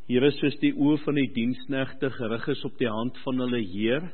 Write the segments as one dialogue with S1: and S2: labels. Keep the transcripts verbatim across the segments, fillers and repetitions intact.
S1: Here, soos die oë van die diensknegte gerig is op die hand van hulle Heer,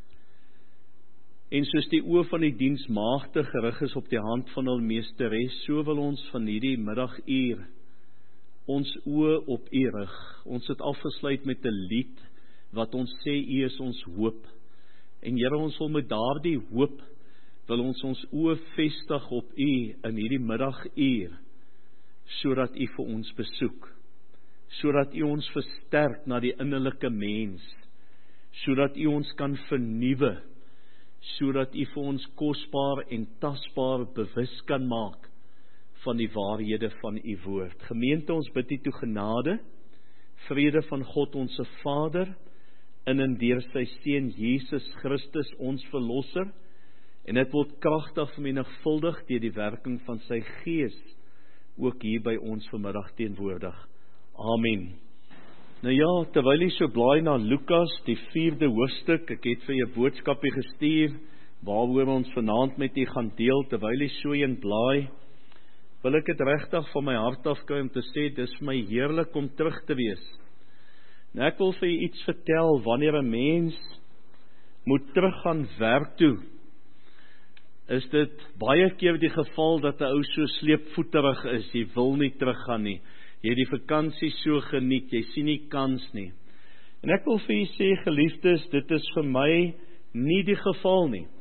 S1: en soos die oë van die diensmaagde gerig is op die hand van hulle meesteres, so wil ons van hierdie middaguur ons oë op U rig. Ons het afgesluit met 'n lied wat ons sê U is ons hoop. En Here, ons wil met daardie hoop wil ons ons oë vestig op U in hierdie middaguur, sodat U vir ons besoek, sodat U ons versterk na die innerlike mens, sodat U ons kan vernuwe, sodat U vir ons kosbaar en tasbaar bewus kan maak van die waarhede van U woord. Gemeente, ons bid U toe genade, vrede van God ons Vader, in en deur sy Seun Jesus Christus ons Verlosser, en dit word kragtig vermenigvuldig deur die werking van sy Gees, ook hier by ons vanmiddag teenwoordig. Amen. Nou ja, terwyl jy so blaai na Lukas, die vierde hoofstuk, ek het vir jou boodskapie gestuur, waaroor ons vanaand met jy gaan deel, terwyl jy so een blaai, wil ek het regtig van my hart afkry om te sê, dis vir my heerlik om terug te wees. Nou ek wil vir jy iets vertel, wanneer 'n mens moet teruggaan werk toe, is dit baie keer die geval dat 'n ou so sleepvoeterig is, jy wil nie teruggaan nie, jy het die vakansie so geniet, jy sien nie kans nie. En ek wil vir jy sê, geliefdes, dit is vir my nie die geval nie.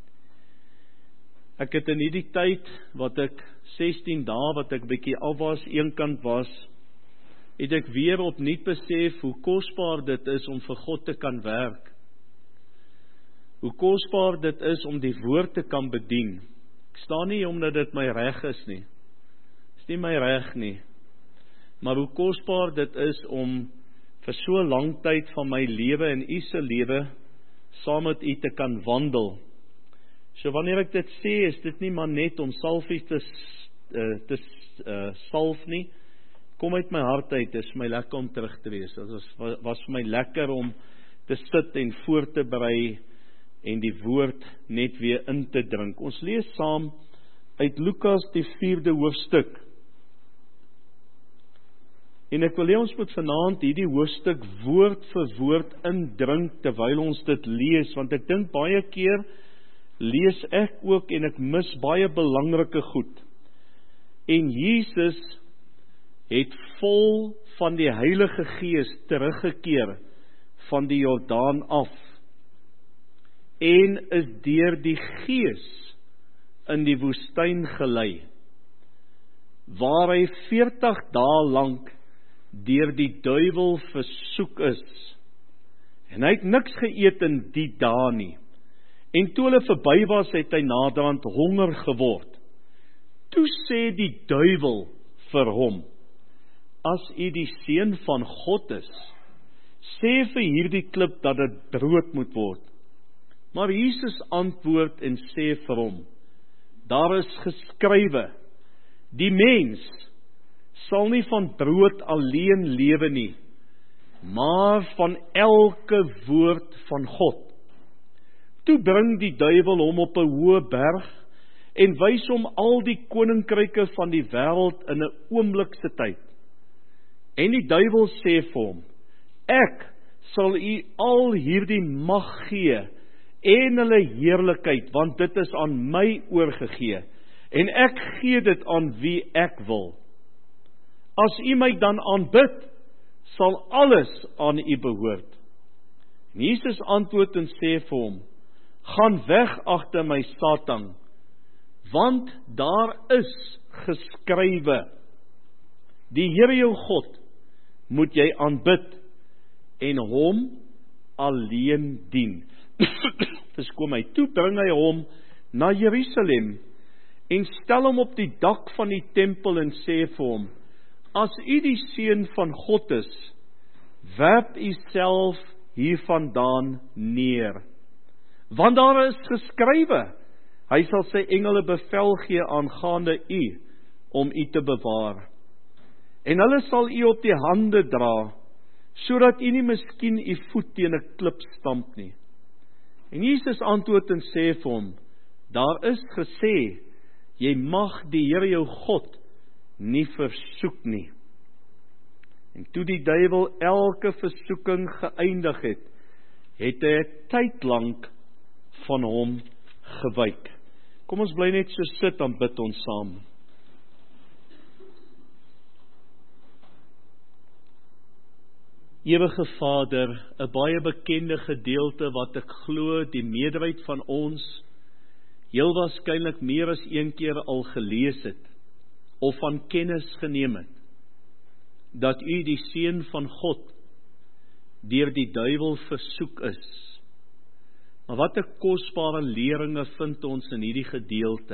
S1: Ek het in hierdie tyd, wat ek sestien dae, wat ek bietjie af was, eenkant was, het ek weer opnuut besef, hoe kosbaar dit is om vir God te kan werk. Hoe kosbaar dit is om die woord te kan bedien. Ek staan nie omdat dit my reg is nie. Dit is nie my reg nie. Maar hoe kosbaar dit is om vir so lang tyd van my lewe en U se lewe saam met U te kan wandel. So wanneer ek dit sê, is dit nie maar net om salfies te, uh, te uh, salf nie. Kom uit my hart uit, dit is my lekker om terug te wees. Dit was, was vir my lekker om te sit en voor te berei en die woord net weer in te drink. Ons lees saam uit Lukas die vierde hoofstuk. En ek wil hê ons moet vanaand hierdie hoofstuk woord vir woord indrink terwyl ons dit lees, want ek dink baie keer lees ek ook en ek mis baie belangrike goed. En Jesus het vol van die Heilige Gees teruggekeer van die Jordaan af en is deur die Gees in die woestyn gelei, waar hy veertig dae lank deur die duiwel versoek is. En hy het niks geëet in die dae nie. En toe hulle verby was, het hy naderhand honger geword. Toe sê die duiwel vir hom, as U die Seun van God is, sê vir hierdie klip dat dit brood moet word. Maar Jesus antwoord en sê vir hom, daar is geskrywe, die mens sal nie van brood alleen lewe nie, maar van elke woord van God. Toe bring die duiwel hom op 'n hoë berg en wys hom al die koninkryke van die wêreld in 'n oomblik se tyd. En die duiwel sê vir hom, ek sal U al hierdie mag gee en hulle heerlikheid, want dit is aan my oorgegee, en ek gee dit aan wie ek wil. As U my dan aanbid, sal alles aan U behoort. En Jesus antwoord en sê vir hom, gaan weg agter my, Satan, want daar is geskrywe, die Here jou God moet jy aanbid en hom alleen dien. Verskoon my, toe bring hy hom na Jerusalem en stel hom op die dak van die tempel en sê vir hom, as U die Seun van God is, werp U self hiervandaan neer. Want daar is geskrywe, hy sal sy engele bevel gee aangaande U, om U te bewaar. En hulle sal U op die hande dra, sodat U nie miskien U voet teen 'n klip stamp nie. En Jesus antwoord en sê vir hom, daar is gesê, jy mag die Here jou God nie versoek nie. En toe die duiwel elke versoeking geëindig het, het hy 'n tyd lank van hom gewyk. Kom ons bly net so sit, dan bid ons saam. Ewige Vader, 'n baie bekende gedeelte wat ek glo die meerderheid van ons heel waarskynlik meer as een keer al gelees het, of van kennis geneem het, dat U die Seun van God deur die duiwel versoek is. Maar wat 'n kosbare leringe vind ons in hierdie gedeelte.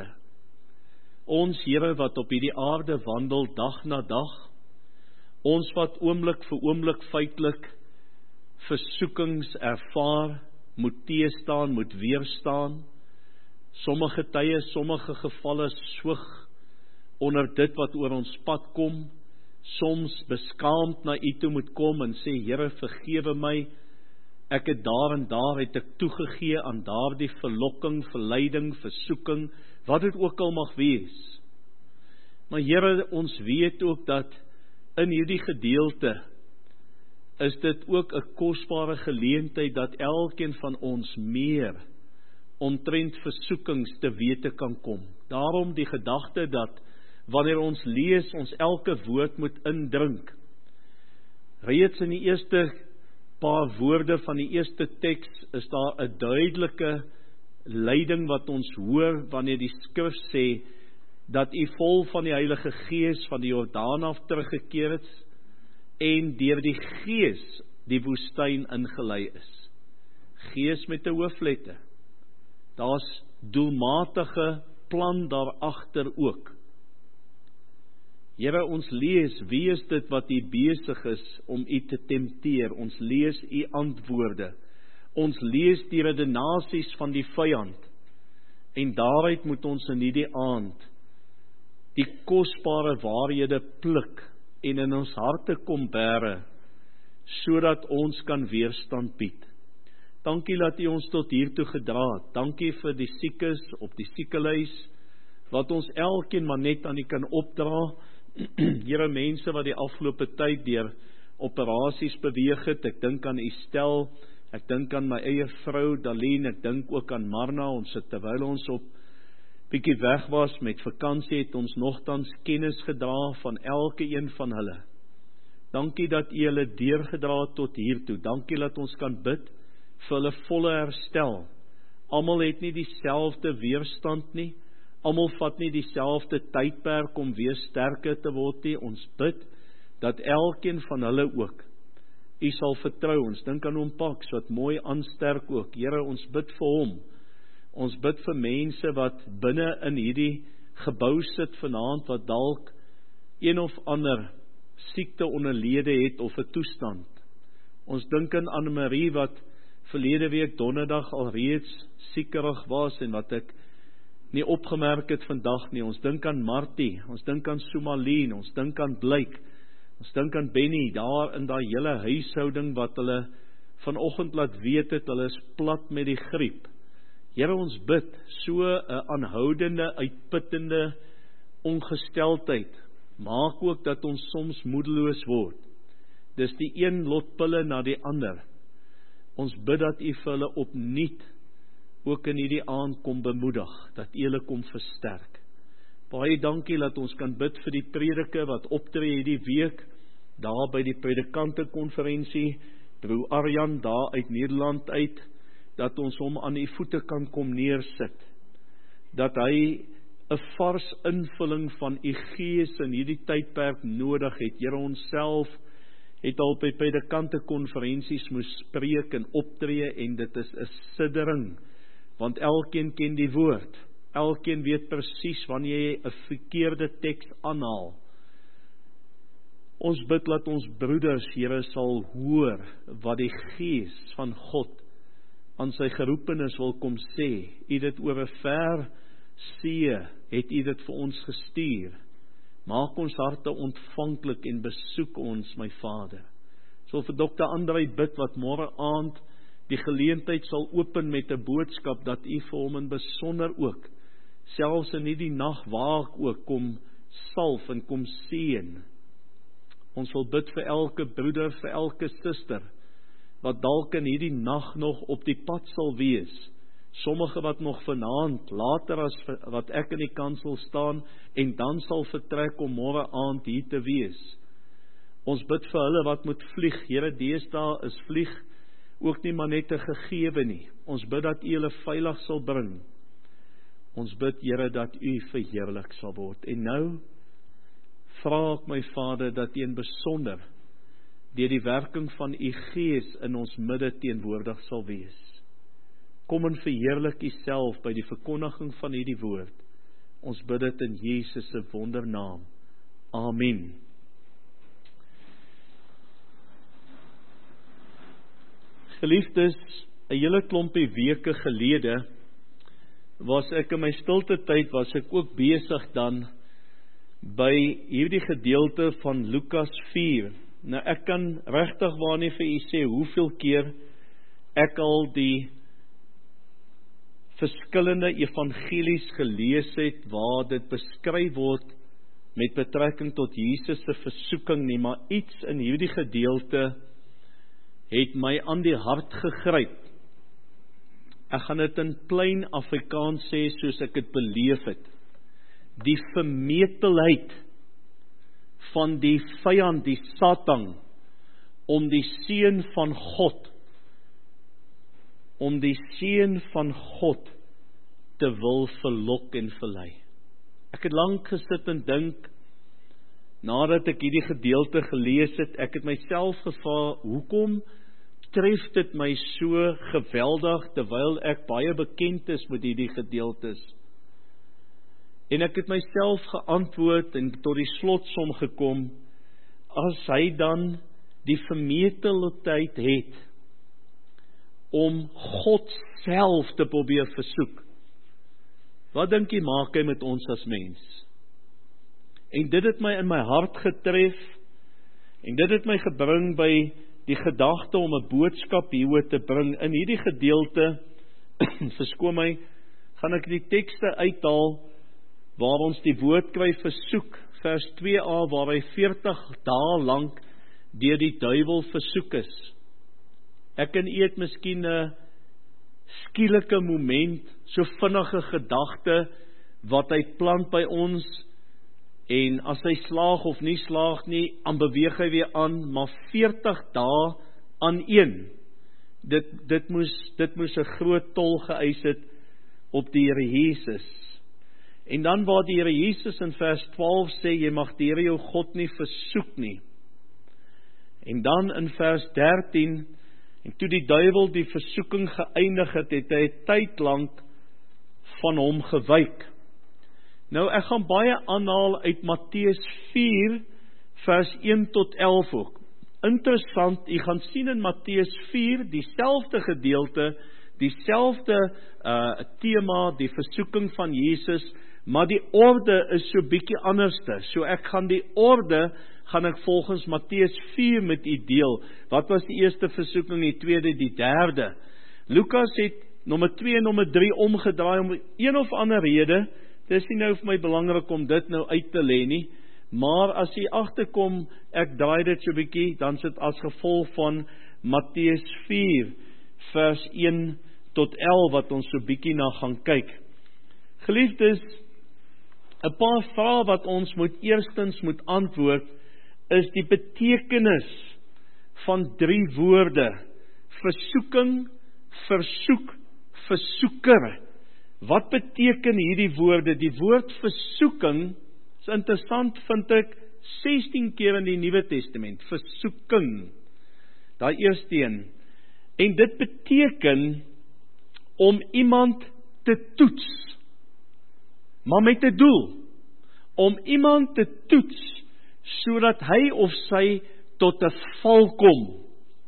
S1: Ons Here wat op hierdie aarde wandel dag na dag, ons wat oomblik vir oomblik feitelik versoekings ervaar, moet teestaan, moet weerstaan, sommige tye, sommige gevalle swig onder dit wat oor ons pad kom, soms beskaamd na U toe moet kom en sê, Here, vergewe my, ek het daar en daar het ek toegegee aan daardie verlokking, verleiding, versoeking, wat dit ook al mag wees. Maar Here, ons weet ook dat in hierdie gedeelte is dit ook 'n kosbare geleentheid dat elkeen van ons meer omtrent versoekings te wete kan kom. Daarom die gedagte dat wanneer ons lees, ons elke woord moet indrink. Reeds in die eerste paar woorde van die eerste teks is daar 'n duidelike leiding wat ons hoor wanneer die skrif sê dat U vol van die Heilige Gees van die Jordaan af teruggekeer het en deur die Gees die woestyn ingelei is. Gees met 'n hoofletter. Daar's doelmatige plan daarachter ook. Here, ons lees, wie is dit wat U besig is om U te tempteer? Ons lees U antwoorde. Ons lees die redenasies van die vyand. En daaruit moet ons in hierdie aand die kosbare waarhede pluk en in ons harte kom bære, sodat ons kan weerstand bied. Dankie dat U ons tot hiertoe gedra het. Dankie vir die siekes op die siekelys, wat ons elkeen maar net aan U kan opdra. Here, mense wat die afgelope tyd deur operasies beweeg het, ek dink aan Estel, ek dink aan my eie vrou Daline, ek dink ook aan Marna, ons het terwyl ons op bietjie weg was met vakansie, het ons nogtans kennis gedra van elke een van hulle. Dankie dat U hulle deurgedra het tot hiertoe. Dankie dat ons kan bid vir hulle volle herstel. Almal het nie dieselfde weerstand nie. Almal vat nie dieselfde tydperk om weer sterker te word nie. Ons bid dat elkeen van hulle ook U sal vertrou. Ons dink aan hom Pax wat mooi aansterk ook. Here, ons bid vir hom. Ons bid vir mense wat binne in hierdie gebou sit vanaand wat dalk een of ander siekte onderlede het of 'n toestand. Ons dink aan Anne-Marie wat verlede week donderdag alreeds siekerig was en wat ek nie opgemerk het vandag nie. Ons dink aan Martie, ons dink aan Somalien, ons dink aan Blyk, ons dink aan Benny, daar in daai hele huishouding wat hulle vanoggend laat weet het, hulle is plat met die griep. Here, ons bid, so 'n aanhoudende, uitputtende ongesteldheid, maak ook dat ons soms moedeloos word. Dis die een lotpille na die ander. Ons bid dat U vir hulle opnuut ook in hierdie aand kom bemoedig, dat U hulle kom versterk. Baie dankie dat ons kan bid vir die predike wat optree hierdie week, daar by die predikantekonferensie, broer Arjan daar uit Nederland uit, dat ons hom aan U voete kan kom neersit, dat hy 'n vars invulling van U Gees in hierdie tydperk nodig het. Here, ons self het al by predikantekonferensies moes spreek en optree en dit is 'n siddering, want elkeen ken die woord, elkeen weet presies wanneer jy 'n verkeerde teks aanhaal. Ons bid dat ons broeders, Here, sal hoor wat die Gees van God aan sy geroepenis wil kom sê. U dit oor 'n ver see het U dit vir ons gestuur. Maak ons harte ontvanklik en besoek ons, my Vader. So vir dokter Andrei bid wat môre aand die geleentheid sal open met 'n boodskap dat U vir hom in besonder ook, selfs in hierdie nag waak ook, kom salf en kom seën. Ons wil bid vir elke broeder, vir elke suster, wat dalk in hierdie nag nog op die pad sal wees. Sommige wat nog vanaand, later as wat ek in die kansel staan, en dan sal vertrek om môre aand hier te wees. Ons bid vir hulle wat moet vlieg. Here, deesdae is vlieg ook nie maar net 'n gegewe nie. Ons bid dat U hulle veilig sal bring. Ons bid, Here, dat U verheerlik sal word. En nou vra ek my Vader dat U in besonder deur die werking van U Gees in ons midde teenwoordig sal wees. Kom en verheerlik U self by die verkondiging van hierdie woord. Ons bid dit in Jesus se wondernaam. Amen. Geliefdes, 'n hele klompie weke gelede was ek in my stilte tyd, was ek ook besig dan by hierdie gedeelte van Lukas vier. Nou ek kan regtig waar nie vir u sê hoeveel keer ek al die verskillende evangelies gelees het waar dit beskryf word met betrekking tot Jesus se versoeking nie, maar iets in hierdie gedeelte het my aan die hart gegryp. Ek gaan dit in plain Afrikaans sê soos ek dit beleef het. Die vermetelheid van die vyand, die Satan, om die seun van God, om die seun van God te wil verlok en verlei. Ek het lank gesit en dink, nadat ek hierdie gedeelte gelees het, ek het myself gevra, hoekom tref dit my so geweldig, terwyl ek baie bekend is met hierdie gedeeltes? En ek het myself geantwoord en tot die slotsom gekom, as hy dan die vermetelheid het, om God self te probeer versoek, wat dink jy maak hy met ons as mens? En dit het my in my hart getref, en dit het my gebring by die gedagte om 'n boodskap hieroor te bring. In hierdie gedeelte, verskoon my, gaan ek die tekste uithaal, waar ons die woord kry versoek, vers twee a, waar hy veertig dae lank deur die duiwel versoek is. Ek en u het miskien 'n skielike moment, so vinnige gedagte, wat hy plant by ons, en as hy slaag of nie slaag nie, dan beweeg hy weer aan, maar veertig dae aan een. Dit, dit moes, dit moes 'n groot tol geëis het op die Here Jesus. En dan waar die Here Jesus in vers twaalf sê, jy mag die Here jou God nie versoek nie. En dan in vers dertien, en toe die duiwel die versoeking geëindig het, het hy tyd lank van hom gewyk. Nou ek gaan baie aanhaal uit Matteus vier, vers een tot elf ook. Interessant, jy gaan sien in Matteus vier, dieselfde gedeelte, dieselfde uh, tema, die versoeking van Jesus, maar die orde is so bietjie anderste. So ek gaan die orde, gaan ek volgens Matteus vier met u deel. Wat was die eerste versoeking, die tweede, die derde? Lukas het nommer twee en nommer drie omgedraai om een of ander rede. Dit is nie nou vir my belangrik om dit nou uit te lê nie, maar as jy agterkom, ek draai dit so bietjie, dan sit as gevolg van Matteus vier, vers een tot elf, wat ons so bietjie na gaan kyk. Geliefdes, 'n paar vrae wat ons moet eerstens moet antwoord, is die betekenis van drie woorde: versoeking, versoek, versoeker. Wat beteken hierdie woorde? Die woord versoeking, is interessant, vind ek sestien keer in die Nuwe Testament, versoeking, daai eerste een. En dit beteken om iemand te toets, maar met 'n doel, om iemand te toets, sodat hy of sy tot 'n val kom.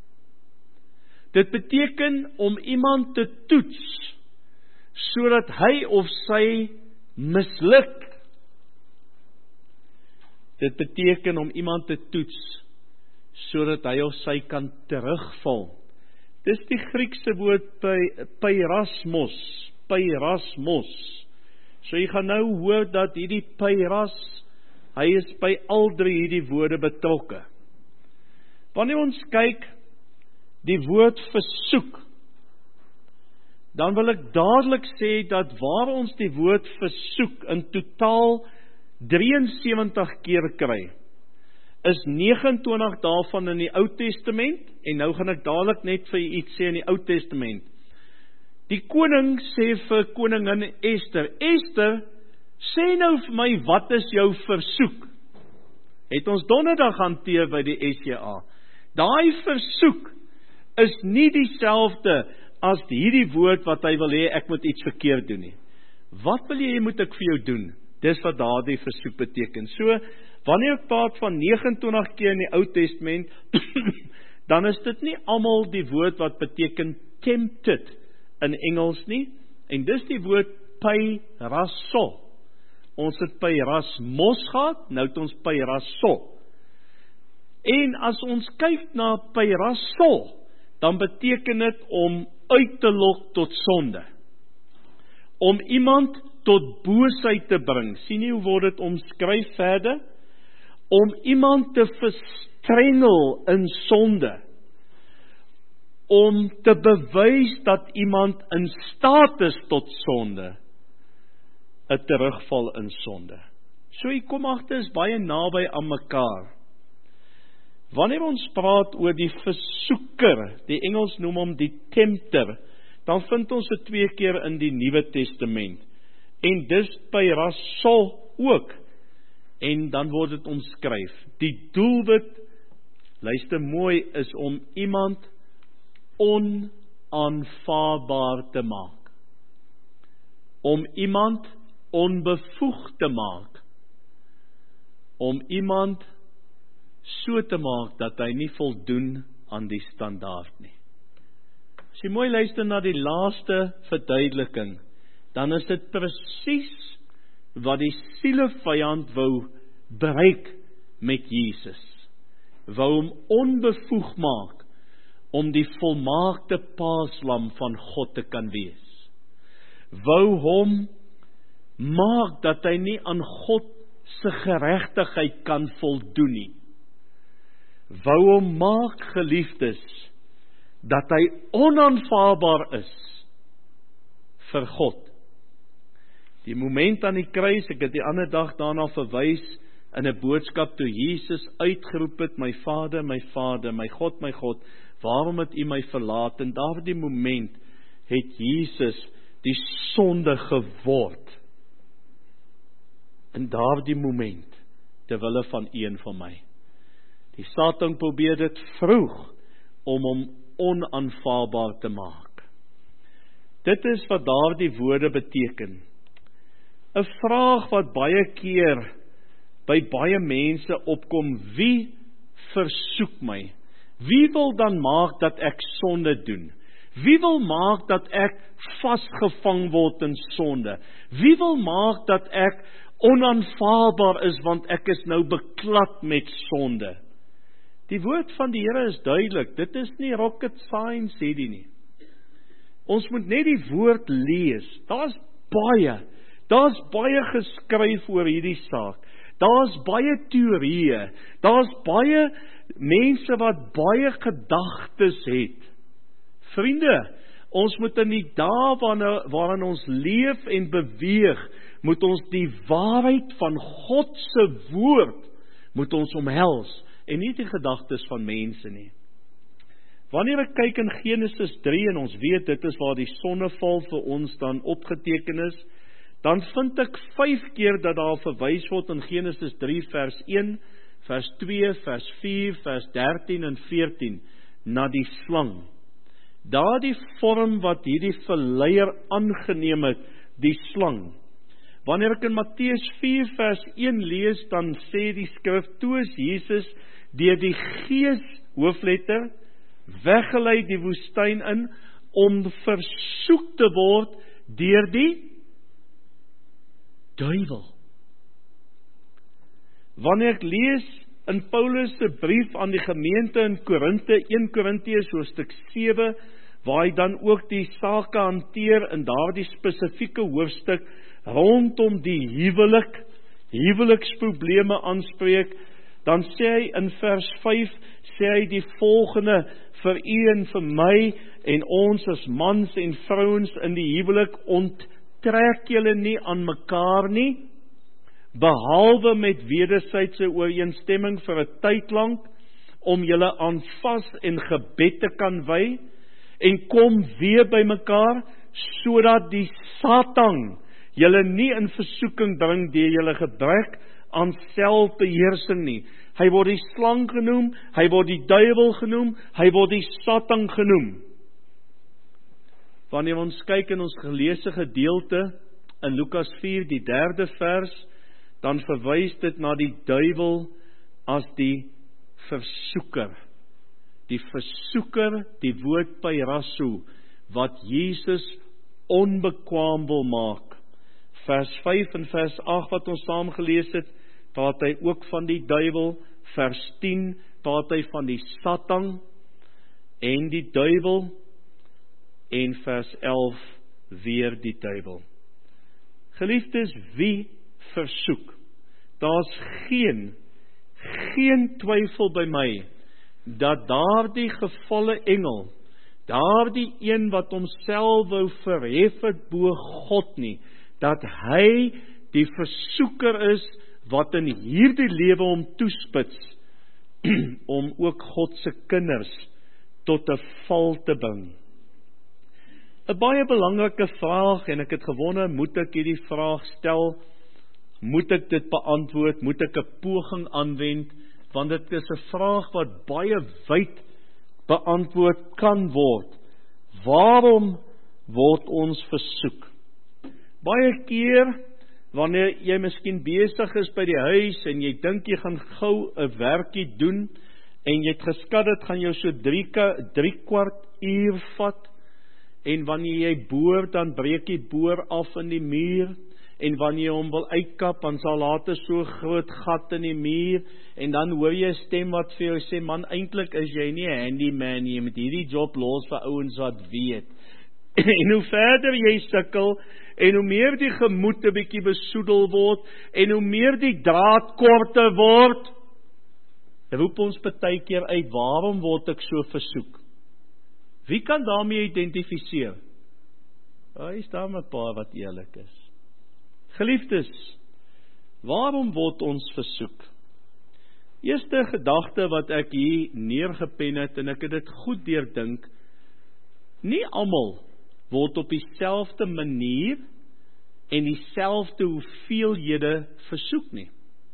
S1: Dit beteken om iemand te toets, sodat hy of sy misluk. Dit beteken om iemand te toets, sodat hy of sy kan terugval. Dis die Griekse woord peirasmos, peirasmos. So jy gaan nou hoor dat hierdie peiras, hy is by al drie hierdie woorde betrokke. Wanneer ons kyk die woord versoek, dan wil ek dadelik sê dat waar ons die woord versoek in totaal drieënsewentig keer kry, is vyf nege en twintig daarvan in die Ou Testament, en nou gaan ek dadelik net vir u iets sê in die Ou Testament. Die koning sê vir koningin Ester, Ester, sê nou vir my, wat is jou versoek? Het ons donderdag hanteer by die S J A. Daai versoek is nie dieselfde as hierdie woord wat hy wil hê, ek moet iets verkeerd doen nie. Wat wil jy, moet ek vir jou doen? Dis wat daardie versoek beteken. So, wanneer ek praat van vyf nege en twintig keer in die Ou Testament, dan is dit nie almal die woord wat beteken tempted in Engels nie, en dis die woord peirasso. Ons het peirasmos gehad, nou het ons peirasso. En as ons kyk na peirasso, dan beteken dit om uit te lok tot sonde. Om iemand tot boosheid te bring. Sien jy hoe word dit omskryf verder? Om iemand te verstrengel in sonde. Om te bewys dat iemand in staat is tot sonde. 'n terugval in sonde. So hier kom agter is baie naby aan mekaar. Wanneer ons praat oor die versoeker, die Engels noem hom die tempter, dan vind ons dit twee keer in die Nuwe Testament. En dis by Rassol ook. En dan word dit omskryf. Die doelwit, luister mooi, is om iemand onaanvaarbaar te maak. Om iemand onbevoeg te maak. Om iemand so te maak dat hy nie voldoen aan die standaard nie. As jy mooi luister na die laaste verduideliking, dan is dit presies wat die sielevyand wou bereik met Jesus. Wou hom onbevoeg maak om die volmaakte paaslam van God te kan wees. Wou hom maak dat hy nie aan God se geregtigheid kan voldoen nie. Wou hom maak, geliefdes, dat hy onaanvaarbaar is vir God. Die moment aan die kruis, ek het die ander dag daarna verwys in 'n boodskap toe Jesus uitgeroep het, my Vader, my Vader, my God, my God, waarom het U my verlaat? En daardie moment het Jesus die sonde geword. In daardie moment, terwille van een van my. Die Satan probeer dit vroeg om hom onaanvaarbaar te maak. Dit is wat daardie woorde beteken. 'n Vraag wat baie keer by baie mense opkom, wie versoek my? Wie wil dan maak dat ek sonde doen? Wie wil maak dat ek vasgevang word in sonde? Wie wil maak dat ek onaanvaarbaar is, want ek is nou beklad met sonde? Die woord van die Here is duidelik, dit is nie rocket science hierdie nie. Ons moet net die woord lees, daar's baie, daar's baie geskryf oor hierdie saak, daar's baie teorieë, daar's baie mense wat baie gedagtes het. Vriende, ons moet in die dae waarin ons leef en beweeg, moet ons die waarheid van God se woord, moet ons omhels, en nie die gedagtes van mense nie. Wanneer ek kyk in Genesis drie, en ons weet dit is waar die sonneval vir ons dan opgeteken is, dan vind ek vyf keer dat daar verwys word in Genesis drie vers een, vers twee, vers vier, vers dertien en veertien, na die slang. Daardie vorm wat hierdie verleier aangeneem het, die slang. Wanneer ek in Matteus vier vers een lees, dan sê die skrif, toe is Jesus deur die Gees, hoofletter, weggelei die woestyn in, om versoek te word deur die duiwel. Wanneer ek lees in Paulus se brief aan die gemeente in Korinte, een Korintiërs hoofstuk sewe, waar hy dan ook die sake hanteer in daardie spesifieke hoofstuk rondom die huwelik, huweliksprobleme aanspreek, dan sê hy in vers vyf, sê hy die volgende vir u en vir my, en ons as mans en vrouens in die huwelik, onttrek julle nie aan mekaar nie, behalwe met wederwysige ooreenstemming vir 'n tyd lank, om julle aan vas en gebed te kan wy, en kom weer by mekaar, sodat die Satan julle nie in versoeking bring deur julle gebrek aan selfbeheersing nie. Hy word die slang genoem, hy word die duiwel genoem, hy word die Satan genoem. Wanneer ons kyk in ons geleesde gedeelte in Lukas vier, die derde vers, dan verwys dit na die duiwel as die versoeker. Die versoeker, die woord pyrasso, wat Jesus onbekwaam wil maak. Vers vyf en vers agt wat ons saam gelees het, praat hy ook van die duiwel. Vers tien praat hy van die Satan en die duiwel, en vers elf weer die duiwel. Geliefdes, wie versoek? Daar's geen, geen twyfel by my, dat daardie gevalle engel, daardie een wat homself wou verhef het bo God nie, dat hy die versoeker is, wat in hierdie lewe hom toespits, om ook God se kinders tot 'n val te bring. 'n Baie belangrike vraag, en ek het gewonder, moet ek hierdie vraag stel, moet ek dit beantwoord, moet ek 'n poging aanwend, want dit is 'n vraag wat baie wyd beantwoord kan word. Waarom word ons versoek? Baie keer, wanneer jy miskien besig is by die huis, en jy dink jy gaan gou 'n werkie doen, en jy het geskat, dit gaan jou so drie, drie kwart uur vat, en wanneer jy boor, dan breek jy boor af in die muur, en wanneer jy hom wil uitkap, dan sal later so groot gat in die muur, en dan hoor jy 'n stem wat vir jou sê, man, eintlik is jy nie 'n handyman nie, jy moet hierdie job los vir ouens wat weet. En hoe verder jy sukkel, en hoe meer die gemoed 'n bietjie besoedel word, en hoe meer die draad korter word, roep ons baie keer uit, waarom word ek so versoek? Wie kan daarmee identifiseer? Daar is daar 'n paar wat eerlik is. Geliefdes, waarom word ons versoek? Eerste gedagte wat ek hier neergepen het, en ek het dit goed deurdink, nie almal word op dieselfde manier en dieselfde hoeveelhede versoek nie.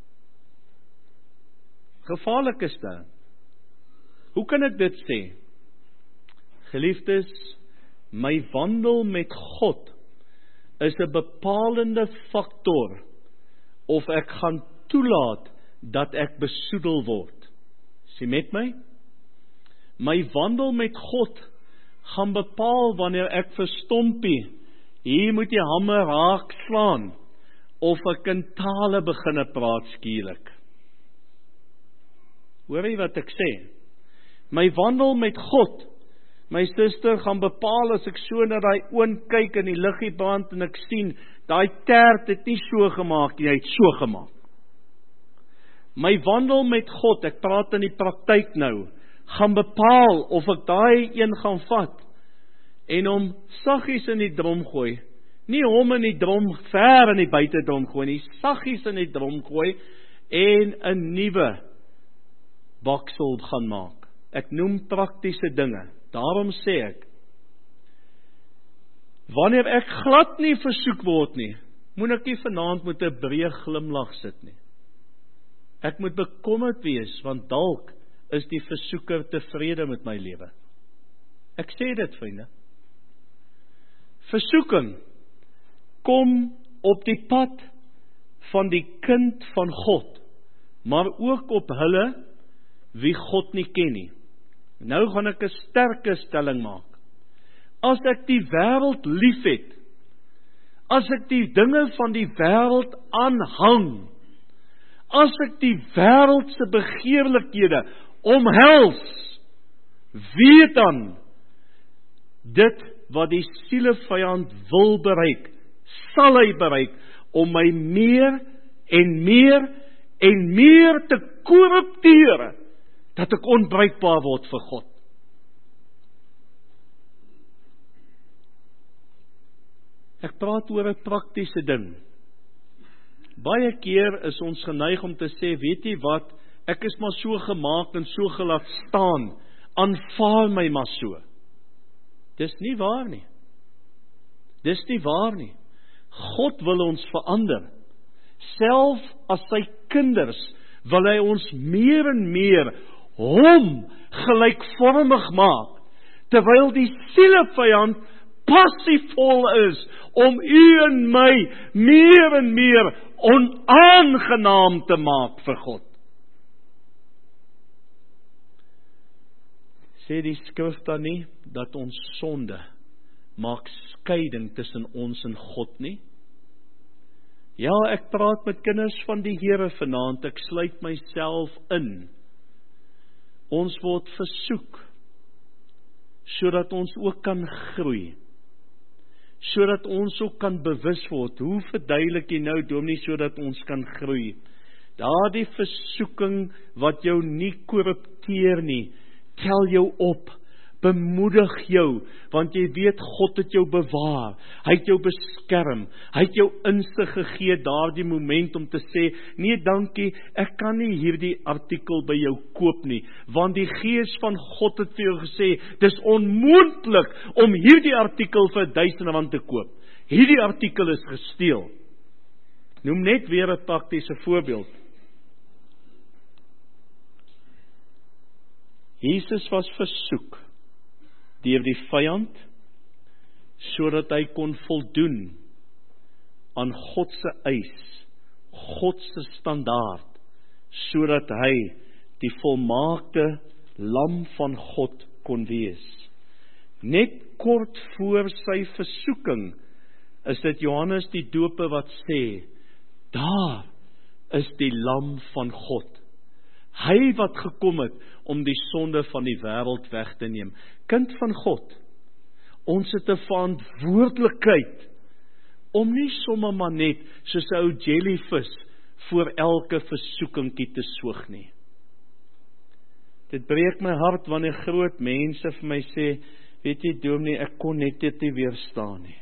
S1: Gevaarlik is dit. Hoe kan ek dit sê? Geliefdes, my wandel met God is 'n bepalende faktor of ek gaan toelaat dat ek besoedel word. Sien met my? My wandel met God gaan bepaal wanneer ek verstompie, hier moet jy hamer raak slaan, of ek in tale beginne praat skielik. Hoor jy wat ek sê? My wandel met God, my suster, gaan bepaal as ek so na daai oond kyk in die liggie brand en ek sien, daai tert het nie so gemaak nie, hy het so gemaak. My wandel met God, ek praat in die praktyk nou, gaan bepaal of ek daai een gaan vat en hom saggies in die drom gooi. Nie hom in die drom ver in die buitedrom gooi nie, saggies in die drom gooi en 'n nuwe baksel gaan maak. Ek noem praktiese dinge. Daarom sê ek, wanneer ek glad nie versoek word nie, moet ek nie vanaand met 'n breë glimlag sit nie. Ek moet bekommerd wees, want dalk is die versoeker tevrede met my lewe. Ek sê dit, vriende. Versoeking kom op die pad van die kind van God, maar ook op hulle wie God nie ken nie. Nou gaan ek 'n sterke stelling maak. As ek die wêreld liefhet, as ek die dinge van die wêreld aanhang, as ek die wêreld se begeerlikhede omhels, weet dan, dit wat die sielevyand wil bereik, sal hy bereik, om my meer en meer en meer te korrupteer, dat ek onbruikbaar word vir God. Ek praat oor 'n praktiese ding. Baie keer is ons geneig om te sê, weet jy wat, ek is maar so gemaak en so gelaat staan, aanvaar my maar so. Dis nie waar nie. Dis nie waar nie. God wil ons verander. Self as sy kinders wil hy ons meer en meer hom gelykvormig maak, terwyl die sielevyand passievol is om u en my meer en meer onaangenaam te maak vir God. Sê die skrif dan nie dat ons sonde maak skeiding tussen ons en God nie? Ja, ek praat met kinders van die Here vanaand, ek sluit myself in. Ons word versoek, sodat ons ook kan groei, sodat ons ook kan bewus word. Hoe verduidelik jy nou, dominee, sodat ons kan groei? Daardie versoeking wat jou nie korrupteer nie, tel jou op, bemoedig jou, want jy weet God het jou bewaar, hy het jou beskerm, hy het jou insig gegee daardie moment om te sê, nee dankie, ek kan nie hierdie artikel by jou koop nie, want die Gees van God het vir jou gesê, dis onmoontlik om hierdie artikel vir duisende rand te koop. Hierdie artikel is gesteel. Noem net weer 'n praktiese voorbeeld. Jesus was versoek deur die vyand, sodat hy kon voldoen aan God se eis, God se standaard, sodat hy die volmaakte lam van God kon wees. Net kort voor sy versoeking is dit Johannes die Doper wat sê, daar is die lam van God. Hy wat gekom het om die sonde van die wêreld weg te neem. Kind van God, ons het 'n verantwoordelikheid om nie sommer maar net soos 'n ou jellyvis voor elke versoekingkie te soeg nie. Dit breek my hart wanneer groot mense vir my sê, weet jy dominee, ek kon net dit nie weerstaan nie.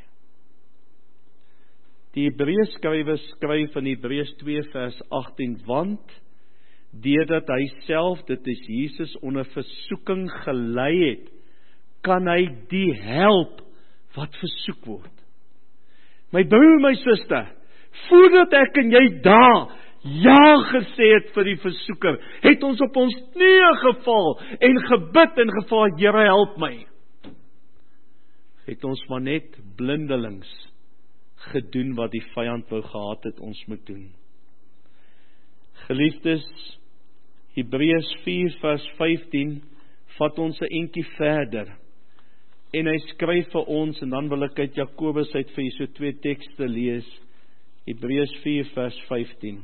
S1: Die Hebreërs skrywer skryf in Hebreërs twee vers agttien, want deurdat hy self, dit is Jesus, onder versoeking gelei het, kan hy die help wat versoek word. My broer, my suster, voordat ek en jy daar ja gesê het vir die versoeker, het ons op ons knieë geval en gebid en gevra, Here help my. Het ons maar net blindelings gedoen wat die vyand wou gehad het ons moet doen. Geliefdes, Hebreërs vier vers vyftien vat ons 'n entjie verder. En hy skryf vir ons, en dan wil ek uit Jakobus uit vir julle so twee tekste lees. Hebreërs vier vers vyftien.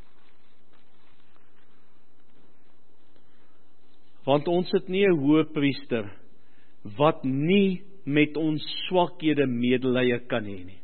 S1: Want ons het nie 'n hoëpriester wat nie met ons swakhede medelee kan hê nie.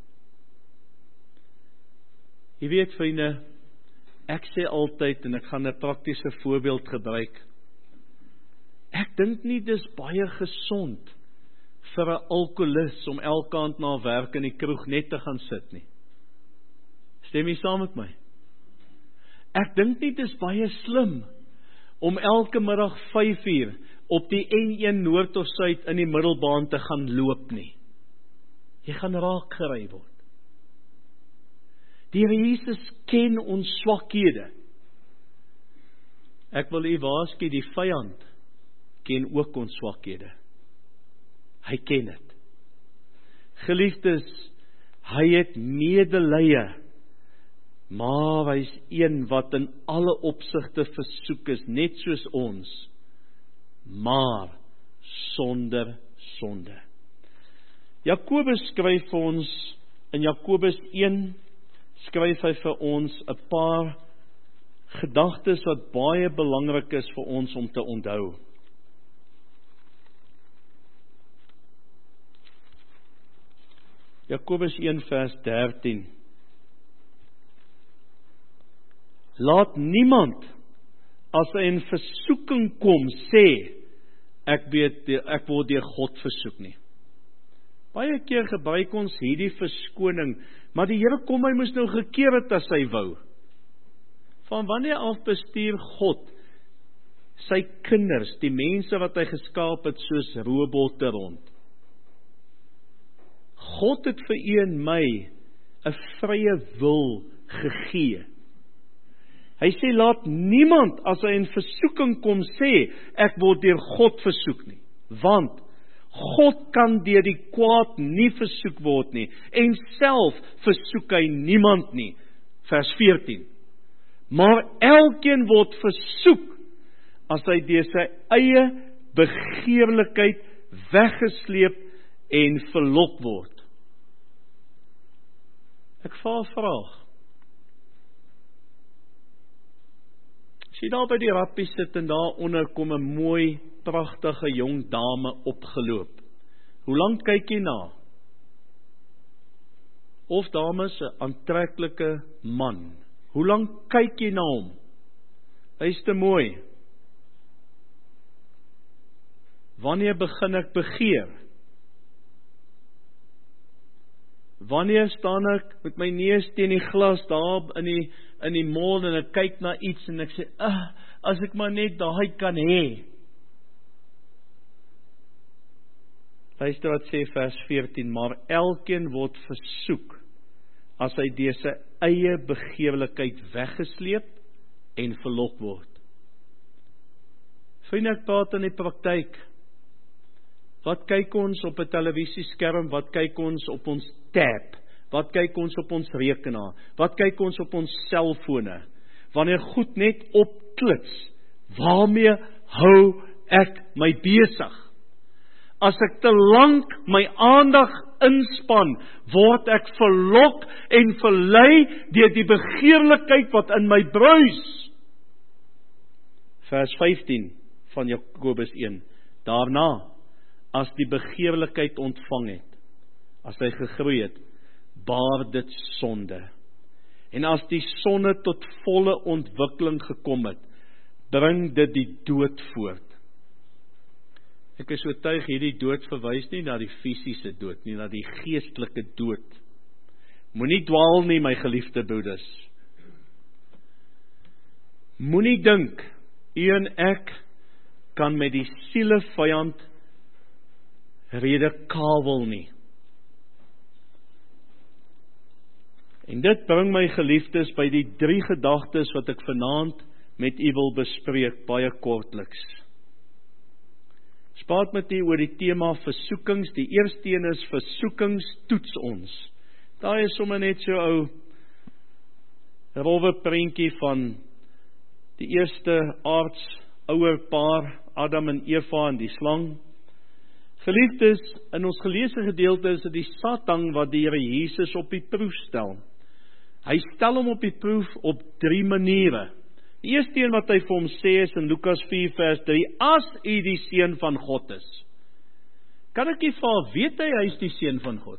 S1: Jy weet vriende, ek sê altyd, en ek gaan 'n praktiese voorbeeld gebruik, ek dink nie dis baie gesond vir 'n alkoholist om elke aand na werk in die kroeg net te gaan sit nie. Stem jy saam met my? Ek dink nie dis baie slim om elke middag vyf uur op die N een noord of suid in die middelbaan te gaan loop nie. Jy gaan raak gery word. Die Here Jesus ken ons swakhede. Ek wil u waarsku, die vyand ken ook ons swakhede. Hy ken dit. Geliefdes, hy het medelee, maar hy is een wat in alle opsigte versoek is, net soos ons, maar sonder sonde. Jakobus skryf vir ons, in Jakobus een, skryf hy vir ons 'n paar gedagtes wat baie belangrik is vir ons om te onthou. Jakobus een vers dertien. Laat niemand as hy in versoeking kom, sê, ek weet, ek word deur God versoek nie. Baie keer gebruik ons hierdie verskoning, maar die Here kom, hy moes nou gekeer het as hy wou. Van wanneer af bestuur God sy kinders, die mense wat hy geskaap het, soos robotte rond? God het vir u en my 'n vrye wil gegee. Hy sê, laat niemand as hy in versoeking kom sê, ek word deur God versoek nie. Want God kan deur die kwaad nie versoek word nie, en self versoek hy niemand nie. Vers veertien. Maar elkeen word versoek as hy deur sy eie begeerlikheid weggesleep en verlok word. Ek vra 'n vraag. As jy daar by die rappie sit en daar onder kom 'n mooi, pragtige jong dame opgeloop, hoe lank kyk jy na? Of dames 'n aantreklike man, hoe lank kyk jy na hom? Hy is te mooi. Wanneer begin ek begeer? Wanneer staan ek met my neus teen die glas daar in die in die mall en ek kyk na iets en ek sê, ah, as ek maar net daai kan hê. Luister wat sê vers veertien, maar elkeen word versoek as hy deur sy eie begeerlikheid weggesleep en verlok word. Vriende, ek praat in die praktyk. Wat kyk ons op 'n televisieskerm? Wat kyk ons op ons tab? Wat kyk ons op ons rekenaar? Wat kyk ons op ons selfone? Wanneer goed net opklits, waarmee hou ek my besig? As ek te lank my aandag inspan, word ek verlok en verlei deur die begeerlikheid wat in my bruis. Vers vyftien van Jakobus een. Daarna, as die begeerlikheid ontvang het, as hy gegroei het, baar dit sonde. En as die sonde tot volle ontwikkeling gekom het, bring dit die dood voort. Ek is oortuig hierdie dood verwys nie na die fisiese dood nie, na die geestelike dood. Moenie dwaal nie, my geliefde broeders. Moenie dink, u en ek kan met die sielevyand redekawel nie. En dit bring my geliefdes by die drie gedagtes wat ek vanaand met u wil bespreek, baie kortliks. Spaat met u oor die tema versoekings. Die eerste een is versoekings toets ons. Daar is sommer net so ou rowwe prentjie van die eerste aards ouer paar, Adam en Eva en die slang. Geliefdes, in ons geleesde gedeelte is dit die Satan wat die Here Jesus op die proef stel. Hy stel hom op die proef op drie maniere. Die eerste een wat hy vir hom sê is in Lukas vier vers drie, as u die seun van God is. Kan ek nie vir weet hy, hy is die seun van God?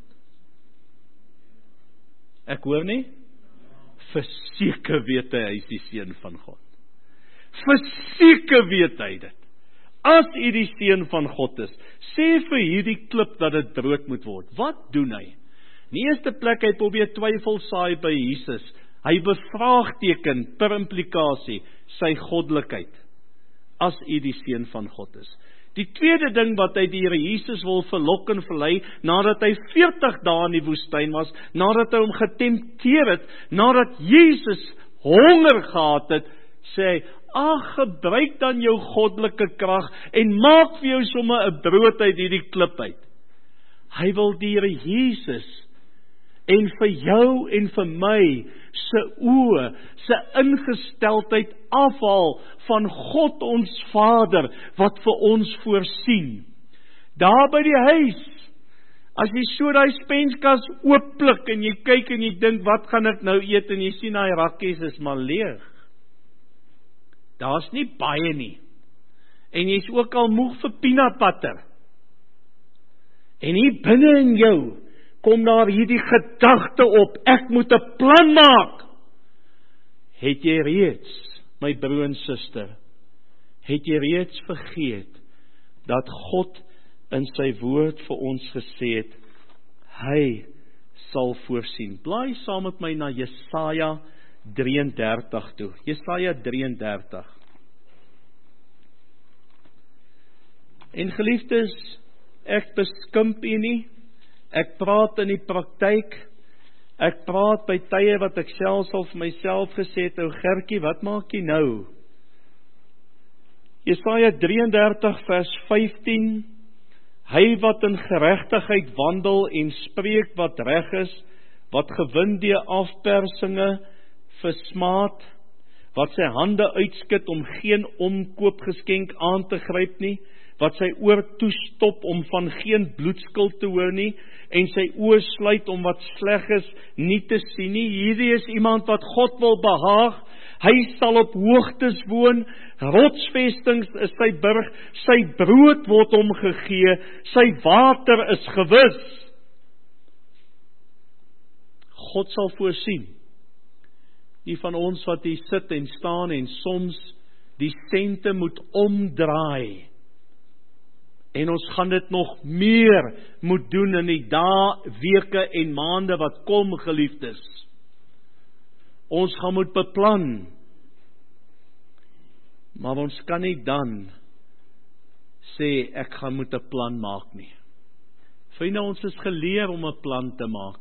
S1: Ek hoor nie? Verseker weet hy, hy is die seun van God. Verseker weet hy dit. As u die seun van God is, sê vir hierdie klip dat dit brood moet word. Wat doen hy? In die eerste plek, hy probeer twyfel saai by Jesus. Hy bevraagteken per implikasie sy goddelikheid. As u die seun van God is. Die tweede ding wat hy die Here Jesus wil verlok en verlei, nadat hy veertig dae in die woestyn was, nadat hy hom getempteer het, nadat Jesus honger gehad het, sê hy, ag, gebruik dan jou goddelike krag en maak vir jou sommer 'n brood uit hierdie klip uit. Hy wil die Here Jesus en vir jou en vir my se oë, se ingesteldheid afhaal van God ons Vader wat vir ons voorsien. Daar by die huis, as jy so daai spenskas ooplik en jy kyk en jy dink, wat gaan ek nou eet, en jy sien daai rakkies is maar leeg. Daar's nie baie nie. En jy's ook al moeg vir peanut butter. En hier binne in jou kom daar hierdie gedagte op, ek moet 'n plan maak. Het jy reeds, my broer en suster, Het jy reeds vergeet dat God in sy woord vir ons gesê het, hy sal voorsien. Blaai saam met my na Jesaja drie en dertig toe. Jesaja drie en dertig. En geliefdes, ek beskimp u nie, ek praat in die praktyk, ek praat by tye wat ek selfs al vir myself gesê het, ou Gertjie, wat maak jy nou? Jesaja drie en dertig vers vyftien, hy wat in geregtigheid wandel en spreek wat reg is, wat gewin deur afpersinge versmaad, wat sy hande uitskit om geen omkoopgeskenk aan te gryp nie, wat sy oor toestop om van geen bloedskuld te hoor nie, en sy oë sluit om wat sleg is nie te sien nie. Hierdie is iemand wat God wil behaag. Hy sal op hoogtes woon, rotsvestings is sy burg, sy brood word hom gegee, sy water is gewis. God sal voorsien. Die van ons wat hier sit en staan en soms die sente moet omdraai. En ons gaan dit nog meer moet doen in die dae, weke en maande wat kom, geliefdes. Ons gaan moet beplan. Maar ons kan nie dan sê, ek gaan moet 'n plan maak nie. Vriende, ons is geleer om 'n plan te maak.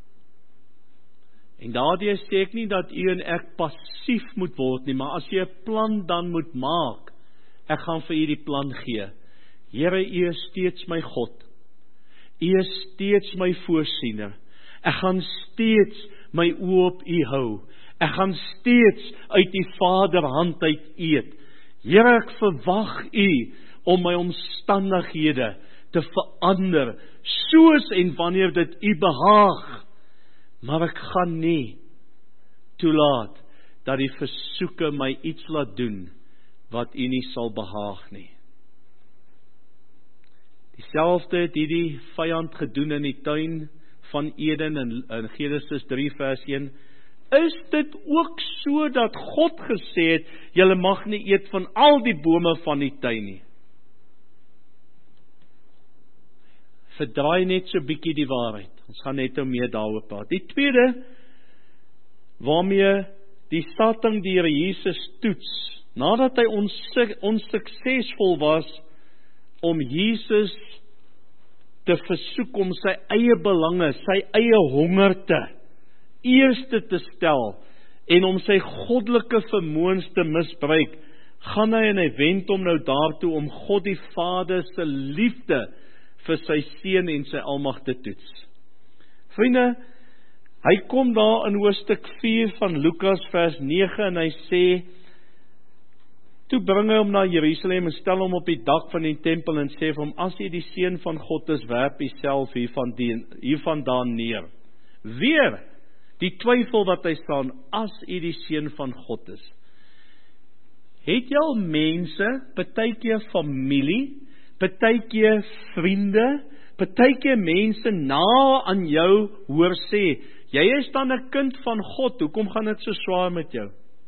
S1: En daardie sê ek nie dat u en ek passief moet word nie, maar as jy 'n plan dan moet maak, ek gaan vir u die plan gee. Here, u is steeds my God. U is steeds my voorsiener. Ek gaan steeds my oë op u hou. Ek gaan steeds uit die Vader hand uit eet. Here, ek verwag u om my omstandighede te verander, soos en wanneer dit u behaag. Maar ek gaan nie toelaat dat die versoeke my iets laat doen wat u nie sal behaag nie. Dieselfde het hierdie vyand gedoen in die tuin van Eden in, in Genesis drie vers een. Is dit ook so dat God gesê het, julle mag nie eet van al die bome van die tuin nie? Verdraai net so bietjie die waarheid. Ons gaan net nou meer daaroor praat. Die tweede, waarmee die Satan die Here Jesus toets, nadat hy ons onsuksesvol was om Jesus te versoek om sy eie belange, sy eie hongerte eerste te stel en om sy goddelike vermoëns te misbruik, gaan hy en hy wend hom nou daartoe om God die Vader se liefde vir sy seun en sy almag te toets. Vriende, hy kom daar in hoofstuk vier van Lukas vers nege en hy sê, toe bring hy hom na Jerusalem en stel hom op die dak van die tempel en sê vir hom, as jy die seun van God is, werp jouself hiervan, hiervandaan neer. Weer, die twyfel wat hy staan, as jy die seun van God is. Het jy al mense, partykeer familie, partykeer vriende, partykeer mense na aan jou hoor sê, jy is dan 'n kind van God, hoekom gaan dit so swaar met jou?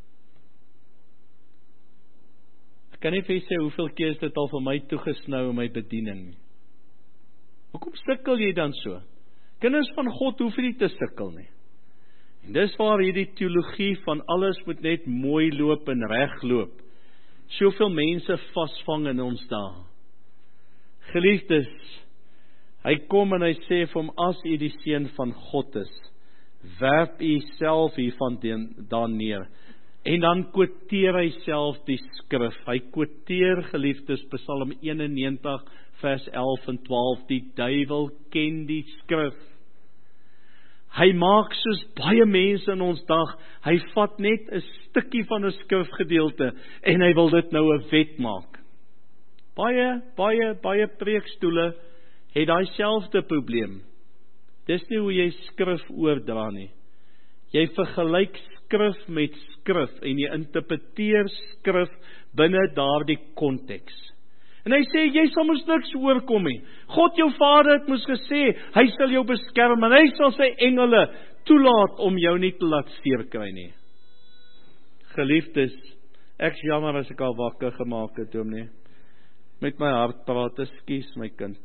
S1: Ek kan nie vir jy sê hoeveel keer is dit al vir my toegesnou in my bediening. Hoekom sukkel jy dan so? Kinders van God hoef nie te sukkel nie. En dis waar hierdie teologie van alles moet net mooi loop en reg loop. Soveel mense vasvang in ons dae. Geliefdes, hy kom en hy sê vir hom, as u die seun van God is, werp u self hiervandaan neer. En dan quoteer hy self die skrif. Hy quoteer, geliefdes, Psalm eenennegentig vers elf en twaalf, die duiwel ken die skrif. Hy maak soos baie mense in ons dag, hy vat net 'n stukkie van 'n skrifgedeelte en hy wil dit nou 'n wet maak. Baie, baie, baie preekstoele het daai selfde probleem. Dis nie hoe jy skrif oordra nie. Jy vergelyk skrif met skrif en jy interpreteer skrif binne daardie konteks. En hy sê, jy sal mos niks oorkom nie. God jou Vader het mos gesê, hy sal jou beskerm en hy sal sy engele toelaat om jou nie te laat seer kry nie. Geliefdes, Ek's jammer as ek al wakker gemaak het, dominee. Met my hart praat, ekskuus my kind.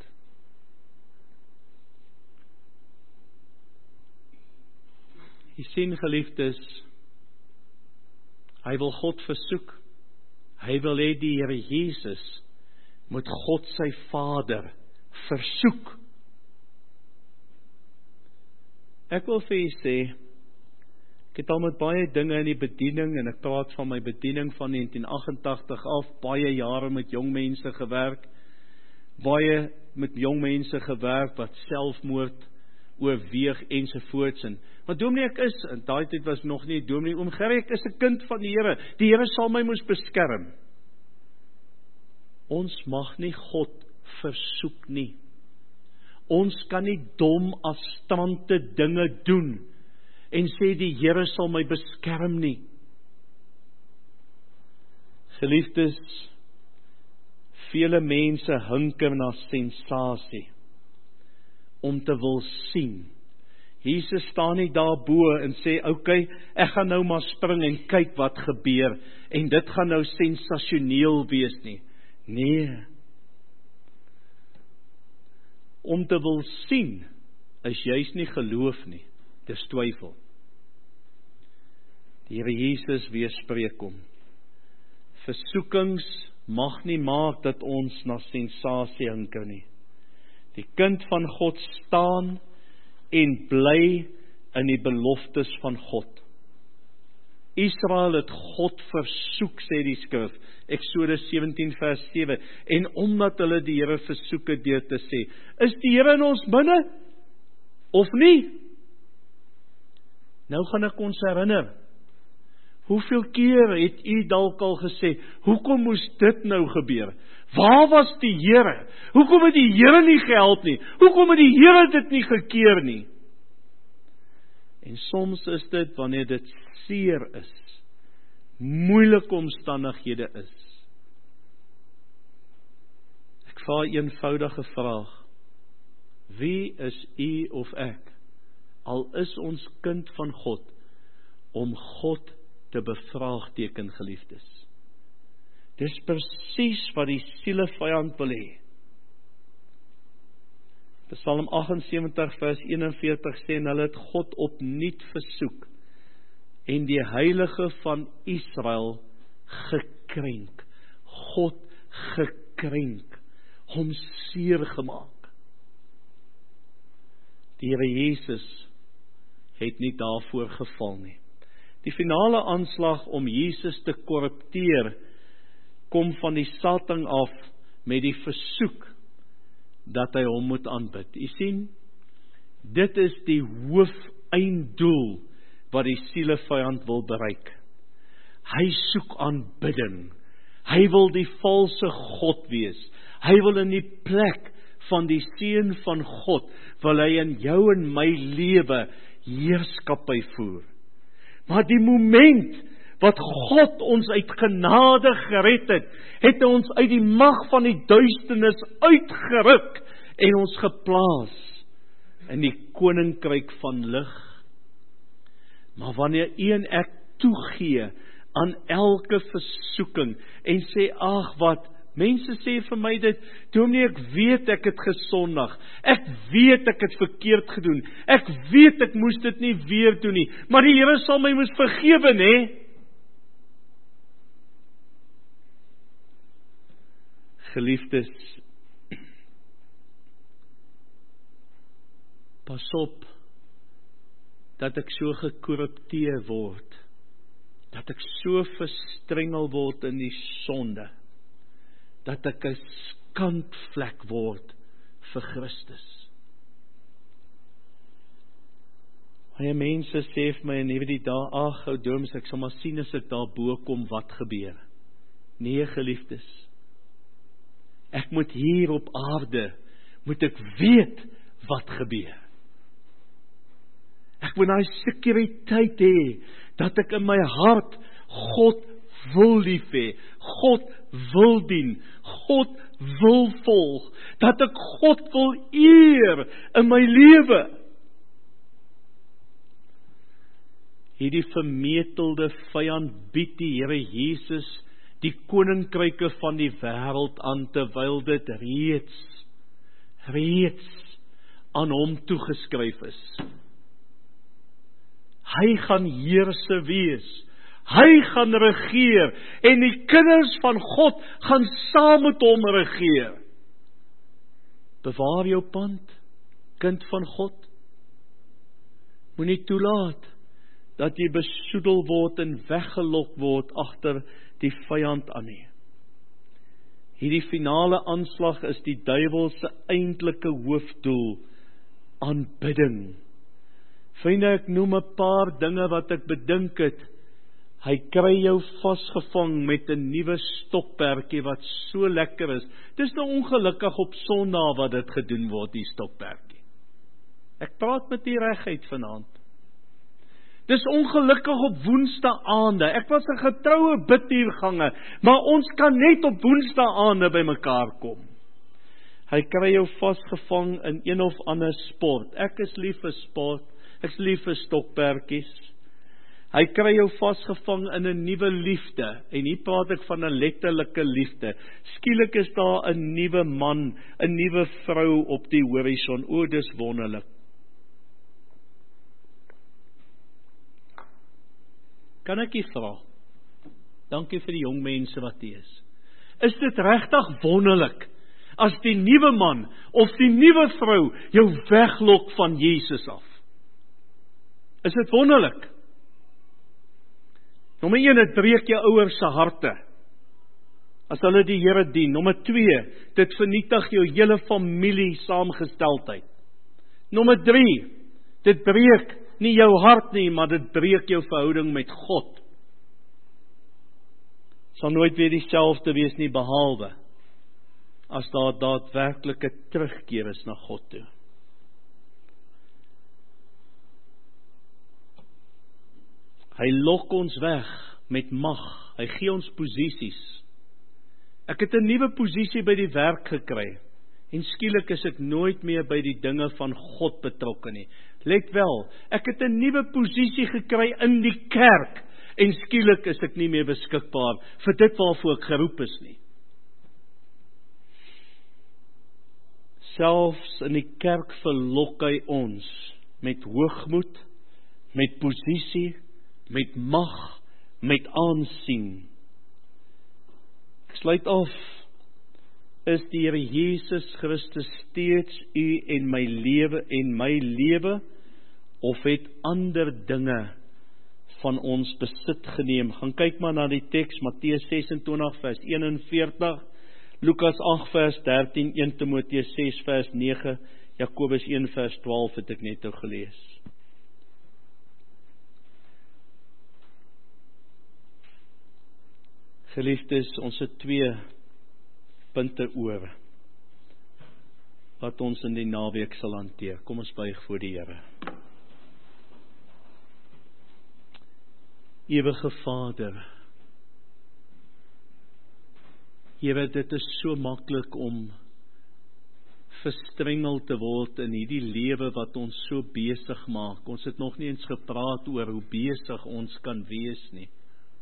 S1: Jy sien, geliefdes, hy wil God versoek. Hy wil hê die Here Jesus moet God sy Vader versoek. Ek wil vir julle sê, ek het al met baie dinge in die bediening, en ek praat van my bediening van negentien agt-en-tagtig af, baie jare met jong mense gewerk, baie met jong mense gewerk, wat selfmoord oorweeg, ensovoorts, en maar dominee ek is, en daai tyd was nog nie dominee, oom Gerrie, ek is 'n kind van die Here, die Here sal my moes beskerm. Ons mag nie God versoek nie. Ons kan nie dom afstande dinge doen, en sê die Here sal my beskerm nie. Geliefdes, vele mense hinker na sensasie, om te wil sien. Jesus staan nie daarbo en sê, okay, ek gaan nou maar spring en kyk wat gebeur, en dit gaan nou sensasioneel wees nie. Nee. Om te wil sien, is juis nie geloof nie, dis twyfel. Die Here Jesus weerspreek hom. Versoekings mag nie maak dat ons na sensasie hinker nie. Die kind van God staan en bly in die beloftes van God. Israel het God versoek, sê die skrif, Eksodus sewentien vers sewe, en omdat hulle die Here versoek het deur te sê, is die Here in ons binne, of nie? Nou gaan ek ons herinner, hoeveel keer het u dalk al gesê, hoekom moes dit nou gebeur? Waar was die Here? Hoekom het die Here nie gehelp nie? Hoekom het die Here dit nie gekeer nie? En soms is dit wanneer dit seer is, moeilike omstandighede is. Ek vra 'n eenvoudige vraag. Wie is u of ek, al is ons kind van God, om God te bevraagteken, geliefdes? Dis presies wat die sielevyand wil hê. Psalm agt en sewentig vers een en veertig sê, en hulle het God opnuut versoek, en die Heilige van Israel gekrenk. God gekrenk, hom seer gemaak. Die Here Jesus het nie daarvoor geval nie. Die finale aanslag om Jesus te korrupteer, kom van die Satan af met die versoek dat hy hom moet aanbid. U sien, dit is die hoofeinddoel wat die sielevyand wil bereik. Hy soek aanbidding. Hy wil die valse God wees. Hy wil in die plek van die seun van God, wil hy in jou en my lewe heerskappy voer. Maar die moment wat God ons uit genade gered het, het ons uit die mag van die duisternis uitgeruk en ons geplaas in die koninkryk van lig. Maar wanneer u en ek toegee aan elke versoeking en sê, ag wat, mense sê vir my dit, dominee, ek weet ek het gesondig, ek weet ek het verkeerd gedoen, ek weet ek moes dit nie weer doen nie, maar die Here sal my moes vergewe, nê? Geliefdes, pas op dat ek so gekorrupteer word, dat ek so verstrengel word in die sonde, dat ek 'n skandvlek word vir Christus. Baie mense sê vir my en hierdie dae, ag ou dooms, ek sal maar sien as ek daar bo kom wat gebeur. Nee, geliefdes, ek moet hier op aarde, moet ek weet wat gebeur. Ek moet daai sekuriteit hê, dat ek in my hart God wil lief hê, God wil dien, God wil volg, dat ek God wil eer in my lewe. hierdie vermetelde vyand bied die Here Jesus die koninkryke van die wêreld aan, terwyl dit reeds, reeds aan hom toegeskryf is. Hy gaan heerser wees, hy gaan regeer, en die kinders van God gaan saam met hom regeer. Bewaar jou pand, kind van God. Moenie toelaat dat jy besoedel word en weggelok word agter die vyand aan nie. Hierdie finale aanslag is die duiwel se eintlike hoofdoel, aanbidding. Vriende, ek noem 'n paar dinge wat ek bedink het. Hy kry jou vasgevang met 'n nuwe stokperdjie wat so lekker is. Dis nou ongelukkig op Sondag wat dit gedoen word, die stokperdjie. Ek praat met die regheid vanaand. Dis ongelukkig op woensdaande. Ek was 'n getroue bidhuurganger, maar ons kan net op woensdaande by mekaar kom. Hy kry jou vasgevang in een of ander sport. Ek is lief vir sport, ek is lief vir stokperdjies. Hy kry jou vasgevang in 'n nuwe liefde, en hier praat ek van 'n letterlike liefde. Skielik is daar 'n nuwe man, 'n nuwe vrou op die horison. O, dis wonderlik. Kan ek u vra? Dankie vir die jong mense wat hier is. Is dit regtig wonderlik as die nuwe man of die nuwe vrou jou weglok van Jesus af? Is dit wonderlik? Nommer een, dit breek jou ouers se harte as hulle die Here dien. Nommer twee, dit vernietig jou hele familie saamgesteldheid. Nommer drie, dit breek nie jou hart nie, maar dit breek jou verhouding met God. Sal nooit weer dieselfde wees nie, behalwe as daar daadwerklike terugkeer is na God toe. Hy lok ons weg met mag. Hy gee ons posisies. Ek het 'n nuwe posisie by die werk gekry, en skielik is ek nooit meer by die dinge van God betrokke nie. Let wel, ek het 'n nuwe posisie gekry in die kerk, en skielik is ek nie meer beskikbaar vir dit waarvoor ek geroep is nie. Selfs in die kerk verlok hy ons met hoogmoed, met posisie, met mag, met aansien. Ek sluit af. Is die Here Jesus Christus steeds u en my lewe en my lewe, of het ander dinge van ons besit geneem? Gaan kyk maar na die teks, Matteus ses en twintig vers een en veertig, Lukas agt vers dertien, een Timoteus ses vers nege, Jakobus een vers twaalf het ek net nou gelees. Geliefdes, ons het twee punte oor wat ons in die naweek sal hanteer. Kom ons buig voor die Here. Ewige Vader, Here, dit is so maklik om verstrengel te word in hierdie lewe wat ons so besig maak. Ons het nog nie eens gepraat oor hoe besig ons kan wees nie.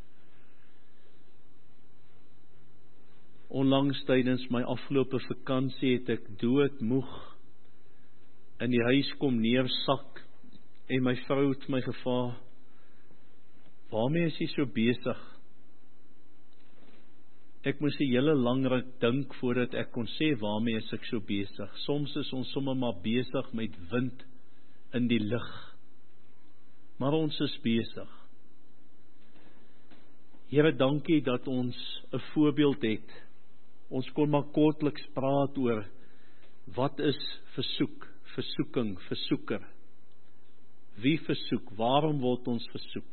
S1: Onlangs tydens my afgelope vakansie het ek doodmoeg in die huis kom neersak, en my vrou het my gevra, waarmee is jy so besig? Ek moes 'n hele lang ruk dink voordat ek kon sê waarmee is ek so besig. Soms is ons sommer maar besig met wind in die lug, maar ons is besig. Here, dankie dat ons 'n voorbeeld het. Ons kon maar kortliks praat oor wat is versoek, versoeking, versoeker. Wie versoek? Waarom word ons versoek?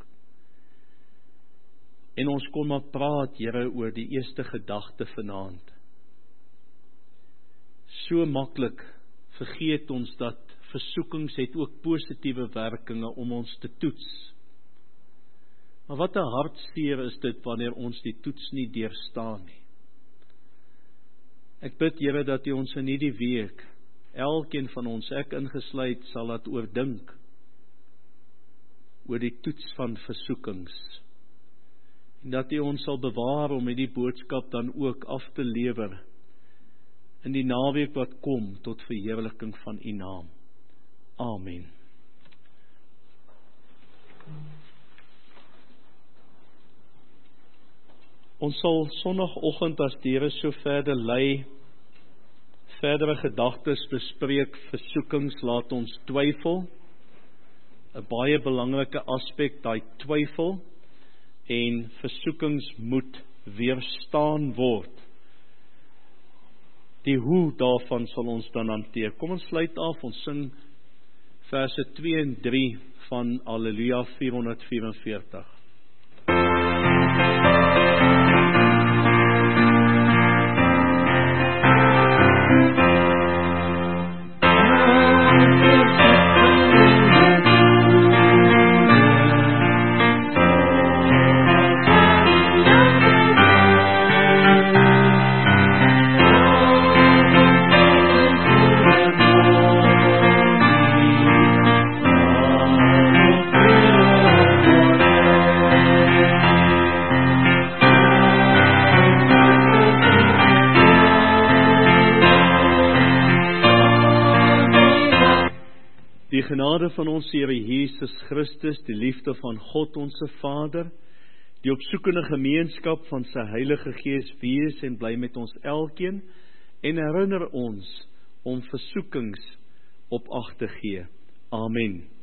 S1: En ons kon maar praat, Here, oor die eerste gedagte vanaand. So maklik vergeet ons dat versoekings het ook positiewe werkinge om ons te toets. Maar wat 'n hartseer is dit wanneer ons die toets nie deurstaan nie. Ek bid, Here, dat U ons in hierdie week, elkeen van ons, ek ingesluit, sal laat oordink. oor die toets van versoekings. En dat U ons sal bewaar om met die boodskap dan ook af te lewer in die naweek wat kom tot verheerliking van U naam. Amen. Ons sal sondagoggend as die Here so verder lei, verdere gedagtes bespreek, versoekings laat ons twyfel. 'n Baie belangrike aspek, daai twyfel, en versoekings moet weerstaan word. Die hoe daarvan sal ons dan hanteer. Kom ons sluit af, ons sing verse twee en drie van Alleluia vierhonderdvyfenveertig. Die genade van ons Here Jesus Christus, die liefde van God onze Vader, die opsoekende gemeenskap van sy Heilige Gees wees en bly met ons elkeen en herinner ons om versoekings op ag te gee. Amen.